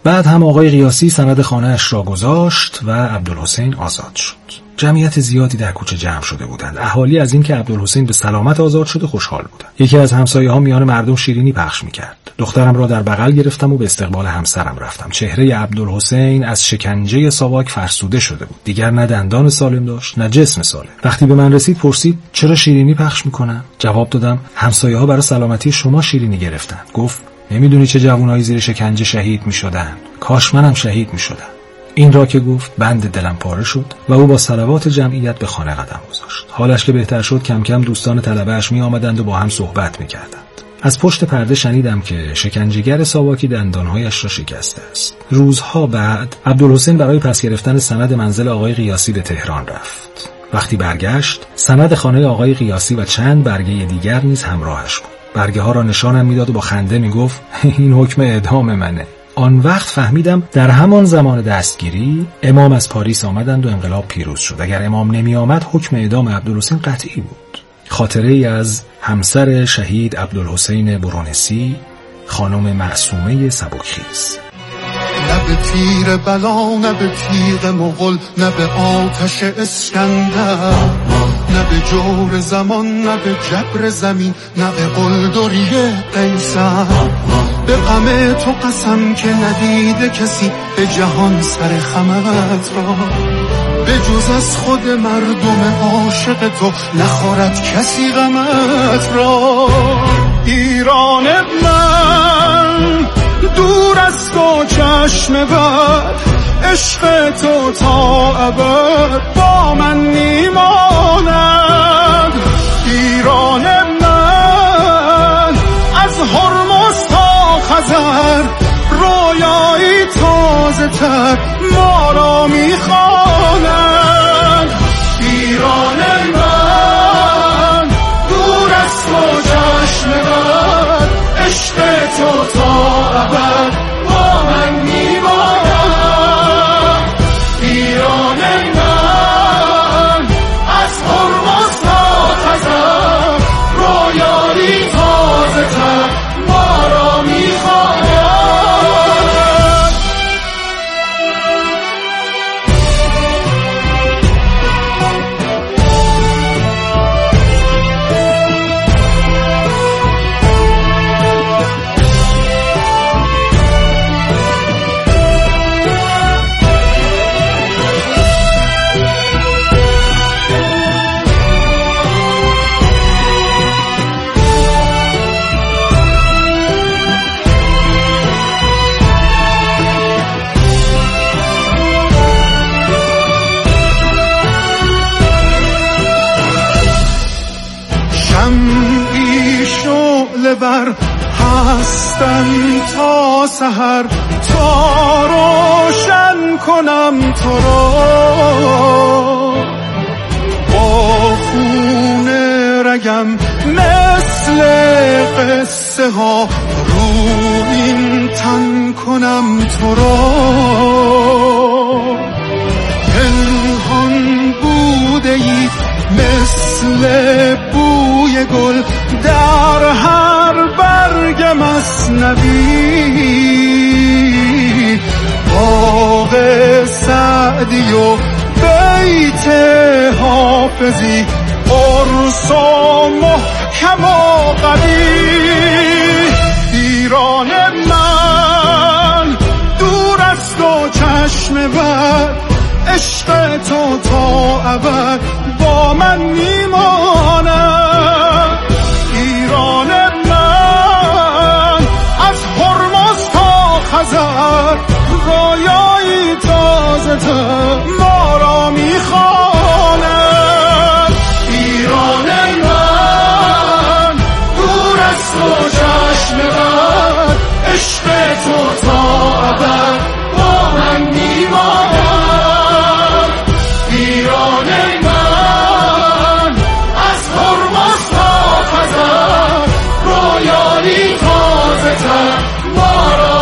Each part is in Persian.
بعد هم آقای قیاسی سند خانه‌اش را گذاشت و عبدالحسین آزاد شد. جمعیت زیادی در کوچه جمع شده بودند. اهالی از اینکه عبدالحسین به سلامت آزاد شده خوشحال بودند. یکی از همسایه‌ها میان مردم شیرینی پخش می‌کرد. دخترم را در بغل گرفتم و به استقبال همسرم رفتم. چهره عبدالحسین از شکنجه ساواک فرسوده شده بود. دیگر نه دندان سالم داشت، نه جسم سالم. وقتی به من رسید پرسید چرا شیرینی پخش می‌کنن؟ جواب دادم همسایه‌ها برای سلامتی شما شیرینی گرفتن. گفت نمیدونی چه جوانایی زیر شکنجه شهید می‌شدن. کاش منم شهید می‌شدم. این را که گفت بند دلم پاره شد و او با صلوات جمعیت به خانه قدم گذاشت. حالش که بهتر شد کم کم دوستان طلبه‌اش می آمدند و با هم صحبت می کردند. از پشت پرده شنیدم که شکنجهگر ساواکی دندانهایش را شکسته است. روزها بعد عبدالحسین برای پس گرفتن سند منزل آقای قیاسی به تهران رفت. وقتی برگشت سند خانه آقای قیاسی و چند برگه دیگر نیز همراهش بود. برگه ها را نشانم میداد و با خنده میگفت این حکم اعدام منه. آن وقت فهمیدم در همان زمان دستگیری امام از پاریس آمدند و انقلاب پیروز شد. اگر امام نمی آمد حکم اعدام عبدالحسین قطعی بود. خاطره ای از همسر شهید عبدالحسین برونسی، خانم معصومه سبکخیز. نه به تیر بلا، نه به تیغ مغول، نه به آتش اسکندر، نه به جور زمان، نه به جبر زمین، نه به قلدری قیصر. به غم تو قسم که ندیده کسی به جهان سر خمت را، به جز از خود مردم عاشق تو نخورد کسی غمت را. ایران من دور از تو چشم بد، عشق تو تا ابد با من میماند. ایران من از هرمز تا خزر، رویایی تازه تر ما را میخواند. ایران من دور از تو چشم بد، عشق تو تا ابد با من میماند. ایران من از هرمز تا خزر، رویایی تازه تر ما را میخواند. بر هستم تا سحر، تا روشن کنم تو را. با خون رگم مثل قصه ها روین تن کنم تو را. پنهان بوده ای مثل بوی گل در هر برگ مثنوی. باغ سعدی و بیت حافظی، قرص و محکم و قوی. ایران من دور از تو چشم بد، عشق تو تا ابد با من میماند. ایران من از هرمز تا خزر، رویایی تازه تر ما را میخواند. ایران من دور از تو چشم بد، عشق تو تا ابد با من میماند. ایران من از هرمز تا خزر، رویایی تازه تر ما را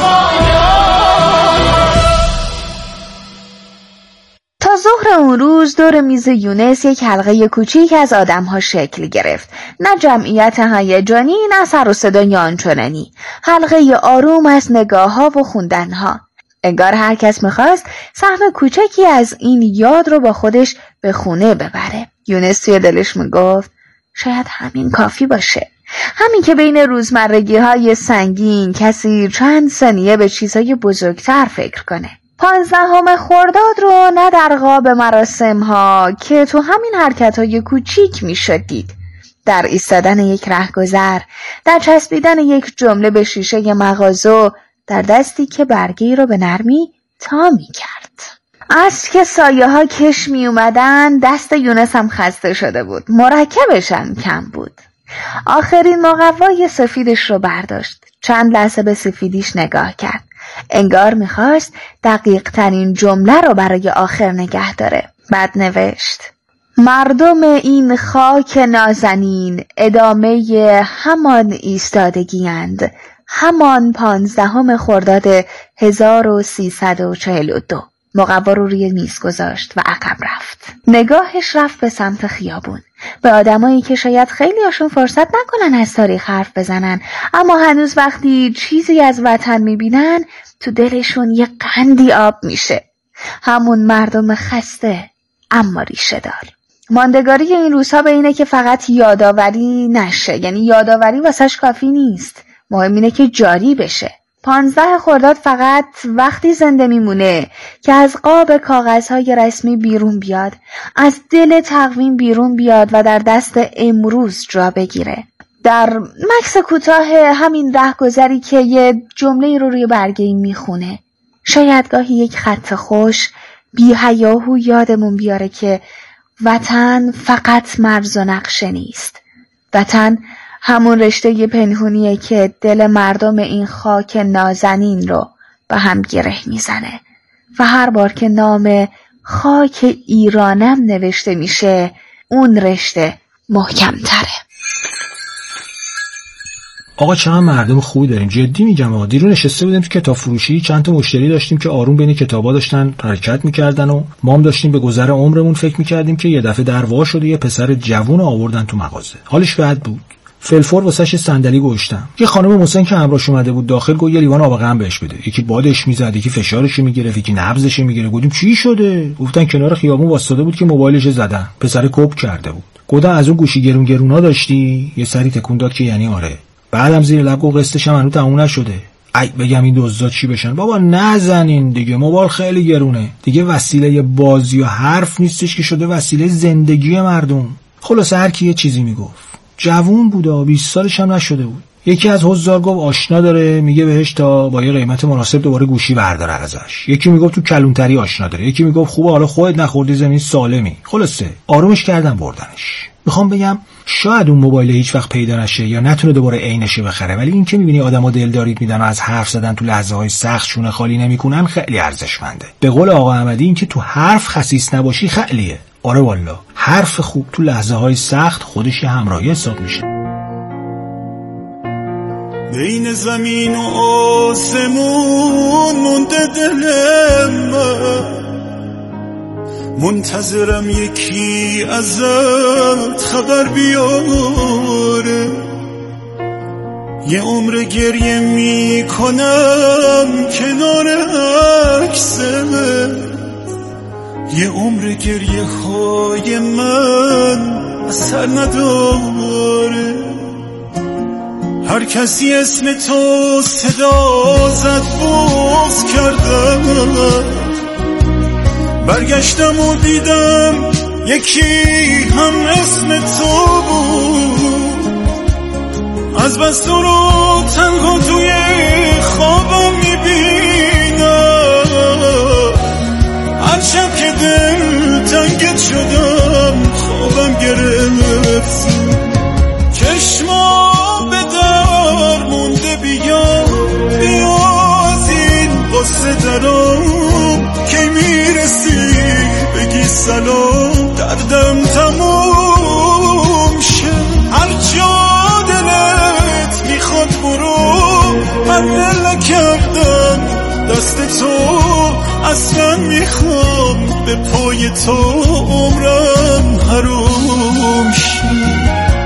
میخواند. تا ظهر اون روز روز دور میز یونس یک حلقه کوچیک از آدم‌ها شکل گرفت. نه جمعیت هیجانی، نه سر و صدای آنچنانی. حلقه آروم از نگاه‌ها و خوندن‌ها. انگار هر کس می‌خواست سهم کوچکی از این یاد رو با خودش به خونه ببره. یونس توی دلش میگفت شاید همین کافی باشه. همین که بین روزمرگی‌های سنگین کسی چند ثانیه به چیزهای بزرگتر فکر کنه. 15 خرداد رو نه در قاب مراسم‌ها که تو همین حرکت‌های کوچیک می‌شد دید. در ایستادن یک رهگذر، در چسبیدن یک جمله به شیشه مغازه، در دستی که برگی رو به نرمی تا می‌کرد. عصر که سایه ها کش می اومدن، دست یونس هم خسته شده بود. مرکبش هم کم بود. آخرین مقوای سفیدش رو برداشت. چند لحظه به سفیدیش نگاه کرد. انگار میخواست دقیق ترین جمله رو برای آخر نگه داره. بعد نوشت: مردم این خاک نازنین ادامه همان ایستادگی‌اند، همان 15 خرداد 1342. مقوا رو روی میز گذاشت و عقب رفت. نگاهش رفت به سمت خیابون، به آدمایی که شاید خیلیاشون فرصت نکنن از تاریخ حرف بزنن، اما هنوز وقتی چیزی از وطن میبینن تو دلشون یه قندی آب میشه. همون مردم خسته اما ریشه دار. ماندگاری این روزها به اینه که فقط یادآوری نشه، یعنی یادآوری واسش کافی نیست، مهم اینه که جاری بشه. 15 خرداد فقط وقتی زنده میمونه که از قاب کاغذهای رسمی بیرون بیاد، از دل تقویم بیرون بیاد و در دست امروز جا بگیره. در مکث کوتاه همین رهگذری که یه جمله رو روی برگه‌ای میخونه، شاید گاهی یک خط خوش بی هیاهو یادمون بیاره که وطن فقط مرز و نقشه نیست. وطن همون رشته پنهونیه که دل مردم این خاک نازنین رو به هم گره میزنه و هر بار که نام خاک ایرانم نوشته میشه اون رشته محکم تره. آقا چقدر مردم خوبی داریم، جدی میگم. دیرو نشسته بودیم تو کتاب فروشی، چند تا مشتری داشتیم که آروم بین کتابا داشتن حرکت میکردن و ما هم داشتیم به گذر عمرمون فکر میکردیم که یه دفعه در وا شده یه پسر جوون آوردن تو مغازه. حالش بد بود. فلفور واسش صندلی گذاشتم. یه خانم مسن که همراهش اومده بود داخل گفت یه لیوان آب غم بهش بده. یکی بادش میزد، یکی فشارش میگرفت، یکی نبضش میگرفت. گفتیم چی شده؟ گفتن کنار خیابون واسطاده بود که موبایلش زدن. پسر کوب کرده بود. گفتم از اون گوشی گرونا داشتی؟ یه سری تکون داد که یعنی آره. بعدم زیر لب گفت قسطش هم هنوز تموم نشده. ای بگم این دزدا چی بشن؟ بابا نزنین دیگه، موبایل خیلی گرونه. دیگه وسیله بازی و حرف نیستش که شده وسیله زندگی مردم. خلاص هر کی یه چیزی میگفت. جوون بود، 20 سالش هم نشده بود. یکی از حضار گفت آشنا داره، میگه بهش تا با یه قیمت مناسب دوباره گوشی برداره ازش. یکی میگفت تو کلونتری آشنا داره، یکی میگفت خوبه حالا خودت نخوردی زمین سالمی. خلاصه آرومش کردن بردنش. میخوام بگم شاید اون موبایل هیچ وقت پیدا نشه یا نتونه دوباره عینش بخره، ولی این که میبینی آدما دلداری میدن و از حرف زدن تو لحظه‌های سخت شونه خالی نمیکنن خیلی ارزشمنده. به قول آقا احمدی این که تو حرف خسیس نباشی خیلیه. آره والا حرف خوب تو لحظه‌های سخت خودش یه همراهی حساب میشه. بین زمین و آسمون مونده دلم من، منتظرم یکی ازت خبر بیاره. یه عمر گریه میکنم کنار عکست، یه عمر گریه های من اثر نداره. هر کسی اسم تو صدا زد باز کردم، برگشتم و دیدم یکی هم اسم تو بود. از بس تو رو تنها توی خوابم میبینم، هر شب که دل تنگت شدم خوابم گرفت. چشما به در مونده بیا از این قصه درام، که میرسی بگی سلام دردم تموم شه. هر جا دلت میخواد برو، من نکردم دست تو اصلا میخوام به پای تو عمرم حروم شه.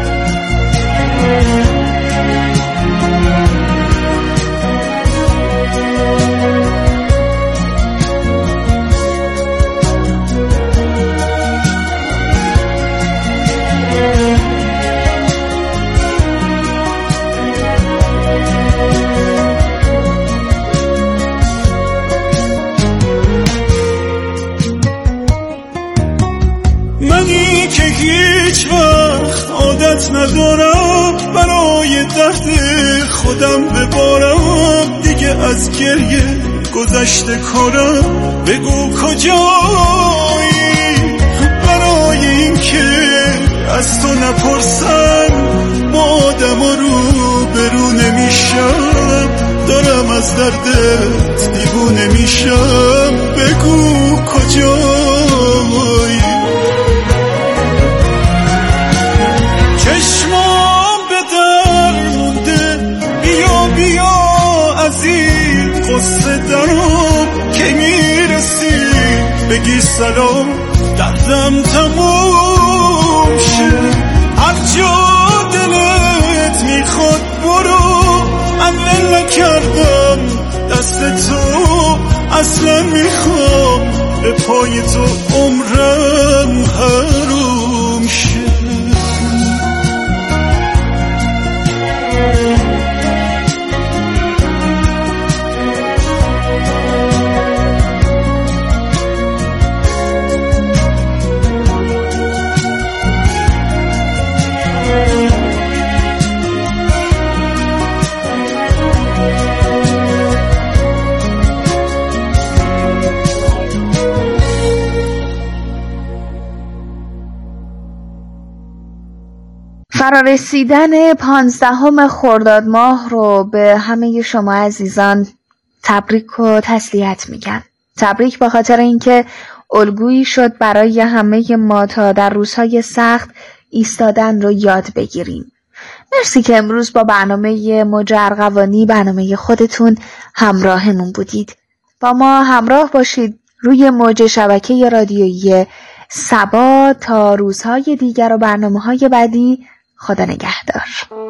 منی که هیچ وقت عادت ندارم برای درد خودم ببارم، دیگه از گریه گذشته کارم، بگو کجایی برای این که از تو نپرسم، با آدم رو برو نمیشم، دارم از دردت دیوونه میشم، بگو کجایی. چشمام به در مونده، بیا از این قصه درم که میرسی بگی سلام، دردم تموم شه. هر جا دلت میخواد برو، اول نکردم دست تو، اصلا میخوام به پای تو عمرم حروم شه. فرارسیدن 15 خرداد ماه رو به همه شما عزیزان تبریک و تسلیت میگم. تبریک به خاطر اینکه الگویی شد برای همه ما تا در روزهای سخت ایستادن رو یاد بگیریم. مرسی که امروز با برنامه موج ارغوانی، برنامه خودتون، همراهمون بودید. با ما همراه باشید روی موج شبکه رادیویی صبا تا روزهای دیگر و برنامه‌های بعدی. خدا نگهدار.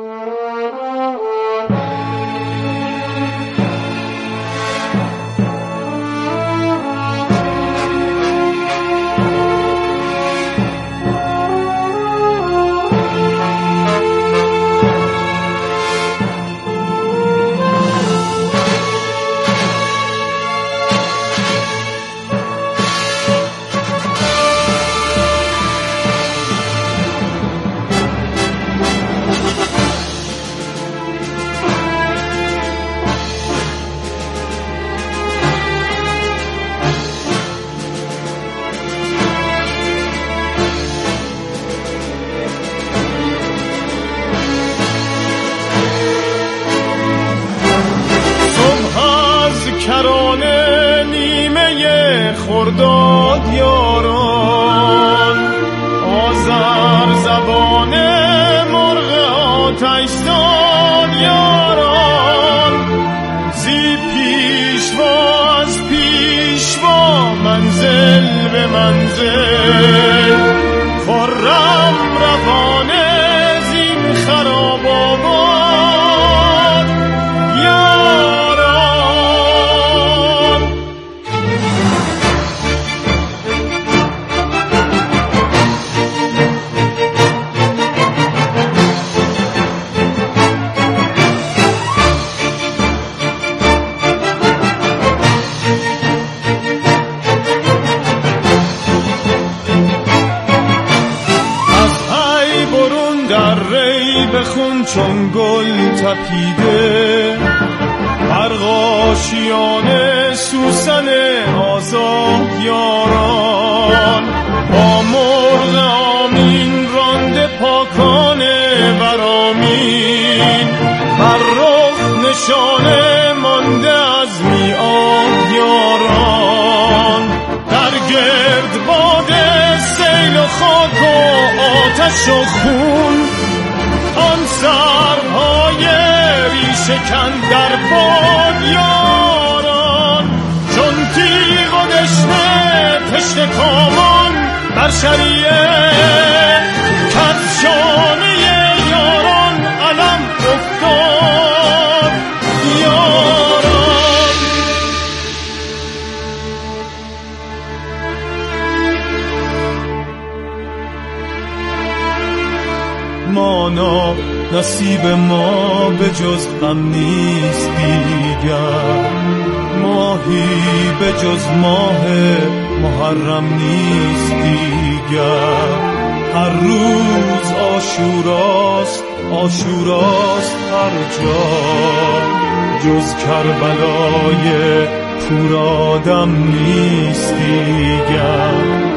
کرانه نیمه خرداد یاران، آذر زبان مرغ آتش زاد یاران، زی پیشوا از پیشوا منزل به منزل، خرم روانه زین خراب آباد یاران. بخون چون گل تپیده، پرغاشیان سوسن آزاد یاران، با مرغ آمین رانده پاکان ورامین، بر رخ نشانه مانده از میعاد یاران، در گرد باد سیل و خاک و آتش و خون، آن سرهای ریشه کن در باد یاران، چون تیغ و شرشریه کز شانه یاران علم افتاد یاران. مانا نصیب ما به جز غم نیست دیگر، ماهی به جز ماه محرم نیست دیگر. هر روز عاشوراست عاشوراست هر جا، جز کربلای پورآدم نیست دیگر.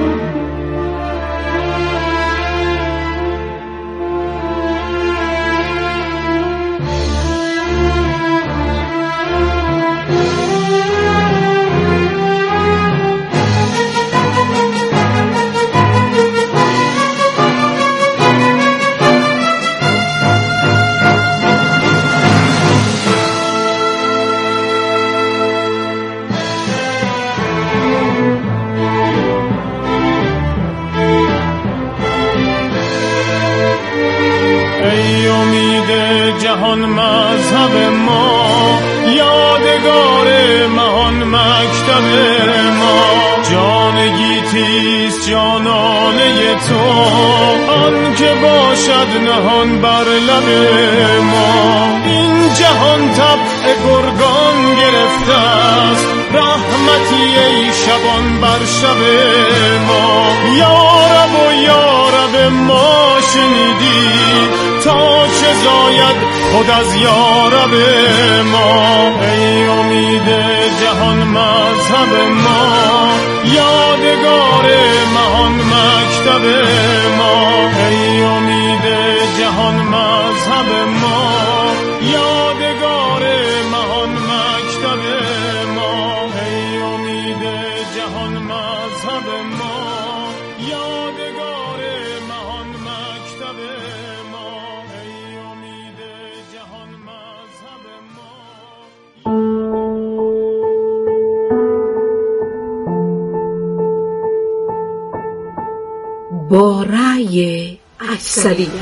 جهان مذهب ما، یادگار مهان مکتب ما، جان گیتیست جانانه تو، آن که باشد نهان بر لب ما. این جهان طبع گرگان گرفته است، رحمتی ای شبان بر شب ما. یارب و یارب ما شنیدی تا چه زاید خود از یارب ما. ای امید جهان مذهب ما، یادگار مهان مکتب ما. ای امید جهان مذهب ما، یادگار مهان مکتب ما. ای امید جهان مذهب ما، یادگار مهان مکتب ما. ای امید جهان مذهب ما. با رأی اکثریت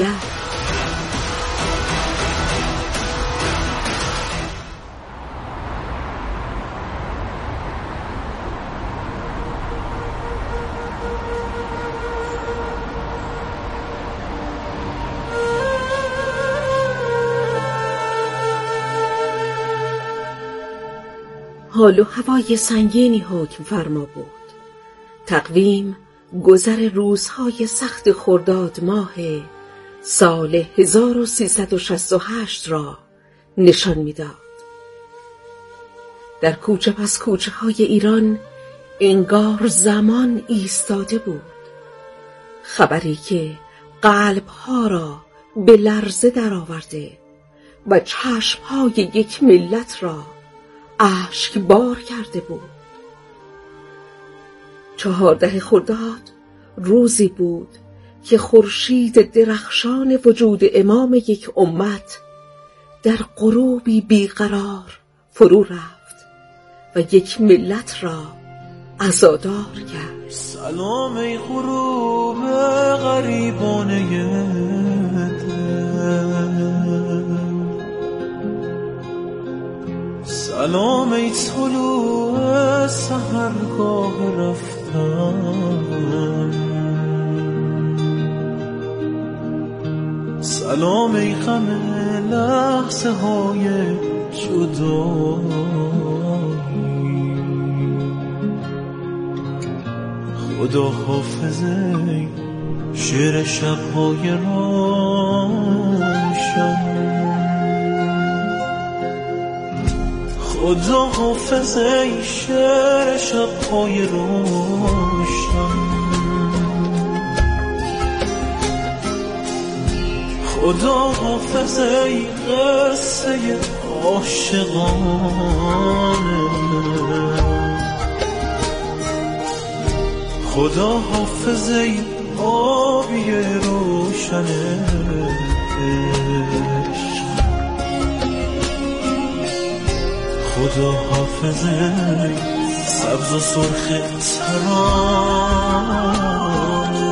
حال و هوای سنگینی حکم فرما بود. تقویم گذر روزهای سخت خرداد ماه سال 1368 را نشان می‌داد. در کوچه پس کوچه های ایران انگار زمان ایستاده بود. خبری که قلب‌ها را به لرزه درآورده و چشم‌های یک ملت را اشکبار کرده بود. 14 خرداد روزی بود که خورشید درخشان وجود امام یک امت در غروبی بیقرار فرو رفت و یک ملت را عزادار کرد. سلام ای غروب غریبانه سلام ای طلوع سحرگاه رفتن، سلام ای غم لحظه های جدایی، خدا حافظ ای شعر شبهای روشن، خدا حافظ ای شعر شبهای روشن، خدا حافظ ای قصه عاشقانه، خدا حافظ ای آبی روشنه، خدا حافظ ای سبز و سرخ ترانه.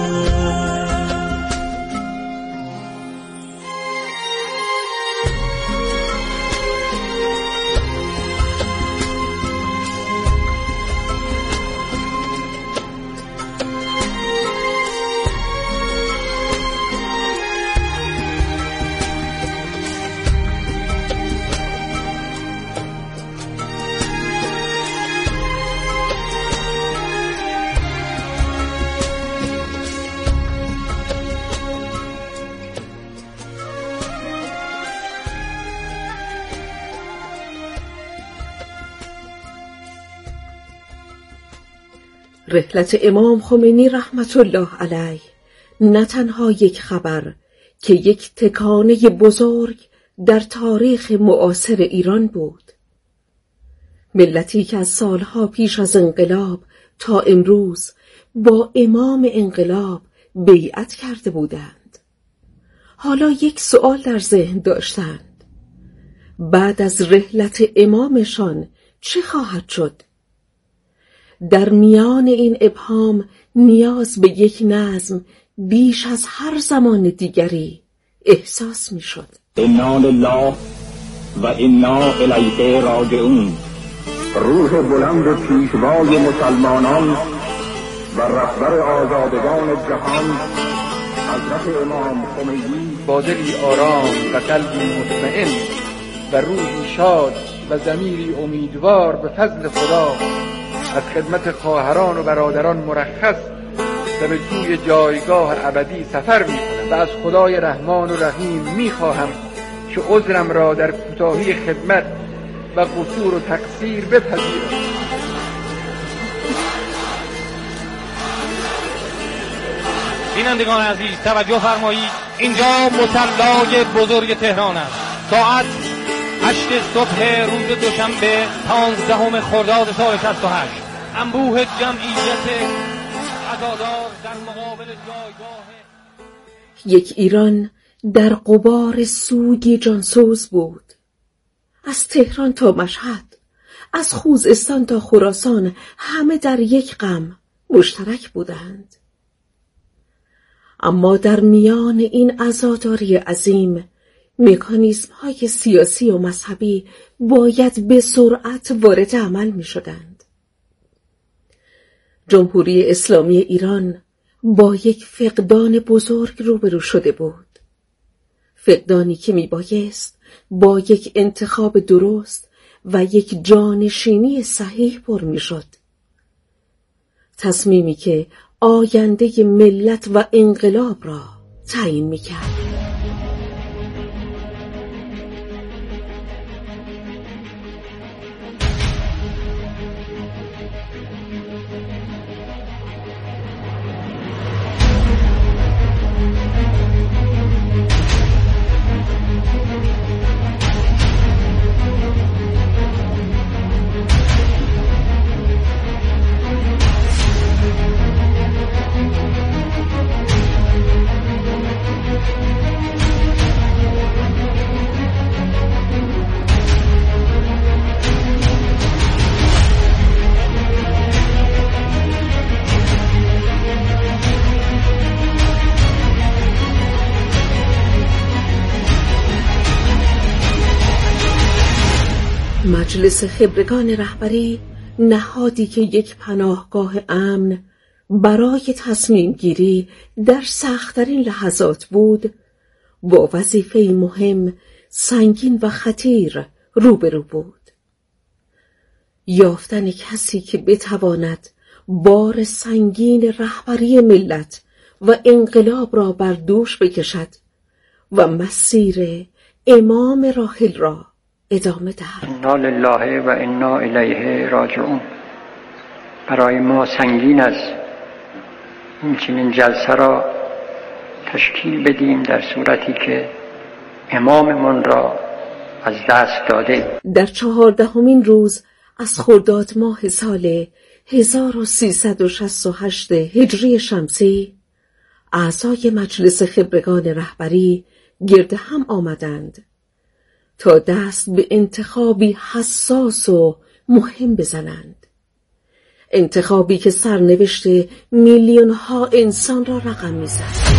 رحلت امام خمینی رحمت الله علیه نه تنها یک خبر که یک تکانه بزرگ در تاریخ معاصر ایران بود. ملتی که از سالها پیش از انقلاب تا امروز با امام انقلاب بیعت کرده بودند، حالا یک سؤال در ذهن داشتند: بعد از رحلت امامشان چه خواهد شد؟ در میان این ابهام نیاز به یک نظم بیش از هر زمان دیگری احساس می شد. انا لله و انا الیه راجعون. روح بلند پیشوای مسلمانان و رهبر آزادگان جهان حضرت امام خمینی با دلی آرام و قلبی مطمئن و روحی شاد و ضمیری امیدوار به فضل خدا از خدمت خواهران و برادران مرخص و به سوی جایگاه ابدی سفر می‌کنم و از خدای رحمان و رحیم می‌خواهم که عذرم را در کوتاهی خدمت و قصور و تقصیر بپذیرد. بینندگان عزیز توجه فرمایید، اینجا مصلی بزرگ تهران است. ساعت 8 صبح روز دوشنبه 15 خرداد سال 68. انبوه جمعیت عزادار در مقابل جایگاه یک ایران در غبار سوگی جانسوز بود. از تهران تا مشهد، از خوزستان تا خراسان، همه در یک غم مشترک بودند. اما در میان این عزاداری عظیم مکانیزم‌های سیاسی و مذهبی باید به سرعت وارد عمل می‌شدند. جمهوری اسلامی ایران با یک فقدان بزرگ روبرو شده بود. فقدانی که میبایست با یک انتخاب درست و یک جانشینی صحیح پر میشد. تصمیمی که آینده ملت و انقلاب را تعیین میکرد. مجلس خبرگان رهبری نهادی که یک پناهگاه امن برای تصمیم گیری در سخت‌ترین لحظات بود، با وظیفه‌ای مهم، سنگین و خطیر روبرو بود. یافتن کسی که بتواند بار سنگین رهبری ملت و انقلاب را بر دوش بکشد و مسیر امام راحل را ادامه دهد. انا لله و انا الیه راجعون. برای ما سنگین است این چنین جلسه را تشکیل بدیم در صورتی که اماممون را از دست داده. در 14مین روز از خرداد ماه سال 1368 هجری شمسی اعضای مجلس خبرگان رهبری گرد هم آمدند تا دست به انتخابی حساس و مهم بزنند. انتخابی که سرنوشت میلیون‌ها انسان را رقم می‌زد.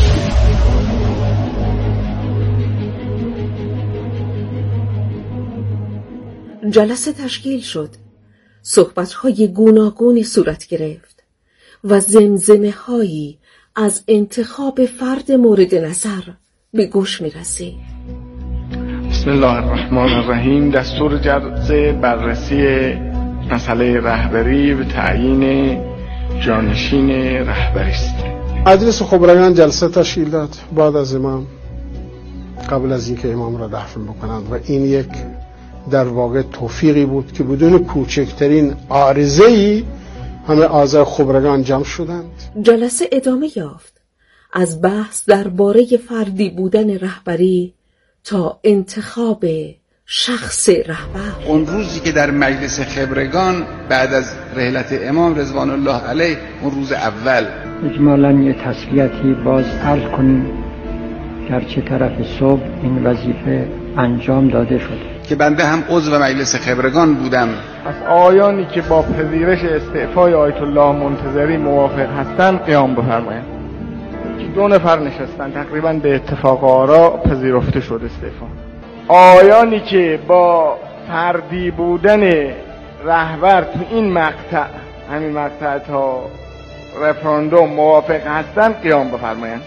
جلسه تشکیل شد. صحبت‌های گوناگونی صورت گرفت و زمزمه‌هایی از انتخاب فرد مورد نظر به گوش می‌رسید. بسم الله الرحمن الرحیم. دستور جلسه بررسی مسئله رهبری و تعیین جانشین رهبری است. مجلس خبرگان جلسه تشکیل داد بعد از امام، قبل از اینکه امام را دفن بکنند، و این یک در واقع توفیقی بود که بدون کوچکترین عارضه‌ای همه اعضای خبرگان جمع شدند. جلسه ادامه یافت، از بحث درباره فردی بودن رهبری تا انتخاب شخص رهبر. اون روزی که در مجلس خبرگان بعد از رحلت امام رضوان الله علیه، اون روز اول اجمالاً یه تسلیتی باز عرض کنیم گرچه طرف صبح این وظیفه انجام داده شده که بنده هم عضو مجلس خبرگان بودم. از آیانی که با پذیرش استعفای آیت الله منتظری موافق هستند قیام بفرمایند. که 2 نفر نشستن، تقریبا به اتفاق آرا پذیرفته شد استعفا. آیانی که با فردی بودن رهبر تو این مقطع، همین مقطع تا رفراندوم موافق هستند قیام بفرمایند.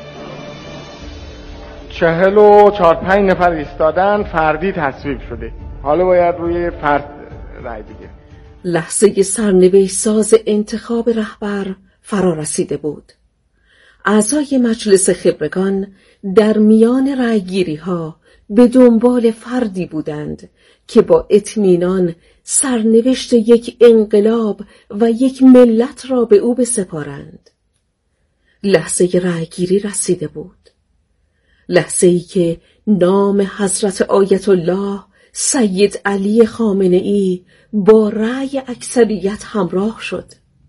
44-45 نفر ایستادن، فردی تصویب شده. حالا باید روی فرد رای بگیره. لحظه سرنوشت ساز انتخاب رهبر فرا رسیده بود. اعضای مجلس خبرگان در میان رایگیری ها به دنبال فردی بودند که با اطمینان سرنوشت یک انقلاب و یک ملت را به او بسپارند. لحظه رایگیری رسیده بود. لحظه‌ای که نام حضرت آیت الله سید علی خامنه‌ای با رأی اکثریت همراه شد.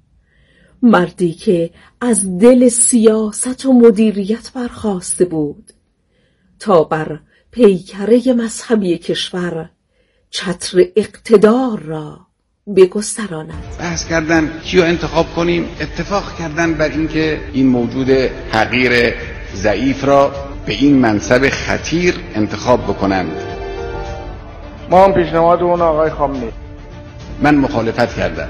مردی که از دل سیاست و مدیریت برخاسته بود تا بر پیکره مذهبی کشور چتر اقتدار را بگستراند. بحث کردن کیو انتخاب کنیم، اتفاق کردن بر اینکه این موجود حقیر ضعیف را به این منصب خطیر انتخاب بکنند. ما هم پیشنهاد اون آقای خامنه‌ای. من مخالفت کردم.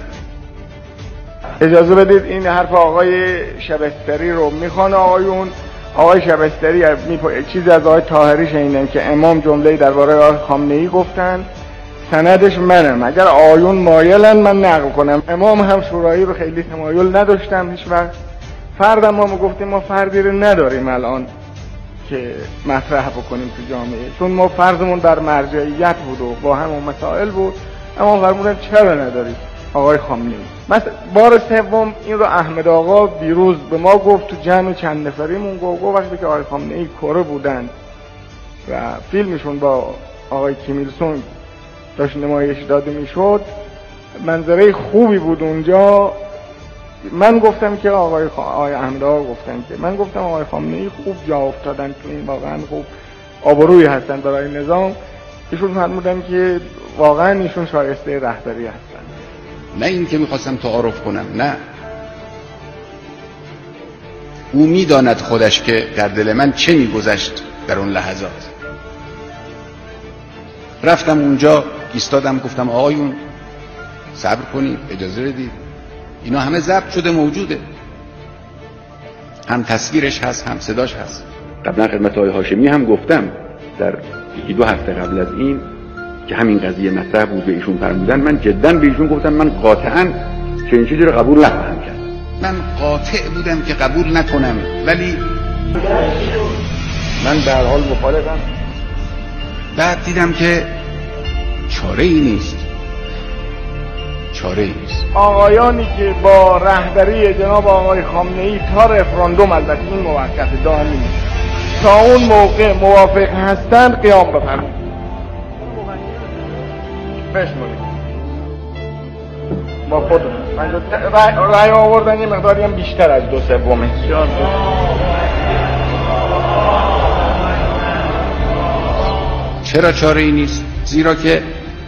اجازه بدید این حرف آقای شبستری رو میخوان آقایون. آقای شبستری چیزی از آقای طاهری شنیدم که امام جمله‌ای درباره آقای خامنه‌ای گفتن، سندش منم. اگر آقایون مایلن من نقل کنم. امام هم شورایی رو خیلی تمایل نداشتم هیچ وقت. فردم ما گفتیم ما فردی رو نداریم الان که مطرح بکنیم تو جامعه، چون ما فرضمون بر مرجعیت بود و با همون مسائل بود. اما فرمودن چرا ندارید آقای خامنه‌ای. بار سوم این رو احمد آقا دیروز به ما گفت تو جمع چند نفریمون، گفت وقتی که آقای خامنه‌ای کره بودن و فیلمشون با آقای کیم ایل سونگ داشت نمایش داده میشد، منظره خوبی بود اونجا. من گفتم که آقای احمد آقا گفتن که من گفتم آقای خامنه‌ای خوب جا افتادن تو این، واقعا خوب آبرویی هستن برای نظام. ایشون فرمودن که واقعا ایشون شایسته رهبری هستن. نه این که میخواستم تعارف کنم، نه، او میداند خودش که در دل من چه میگذشت در اون لحظات. رفتم اونجا ایستادم، گفتم آقایون صبر کنید، اجازه بدید، اینا همه ضبط شده موجوده، هم تصویرش هست هم صداش هست. قبلا خدمت آقای هاشمی هم گفتم در 1-2 هفته قبل از این که همین قضیه مطرح بود به ایشون فرمودن، من جدا به ایشون گفتم من قاطعاً چنین چیزی رو قبول نخواهم کرد. من قاطع بودم که قبول نکنم، ولی من به هر حال مخالفم. بعد دیدم که چاره ای نیست. آقایانی که با رهبری جناب آقای خامنه‌ای تا رفراندوم، البته این موقت دائمی تا اون موقع موافق هستند قیام بفرمایید. بشمونید با خودتون. رای آوردن یه مقداری هم بیشتر از 2/3. چرا چاره ای نیست؟ زیرا که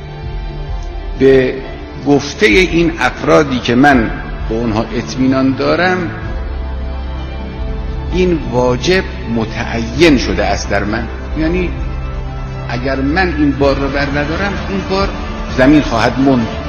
به گفته این افرادی که من به اونها اطمینان دارم این واجب متعین شده است در من. یعنی اگر من این بار رو بر ندارم، اون بار زمین خواهد موند.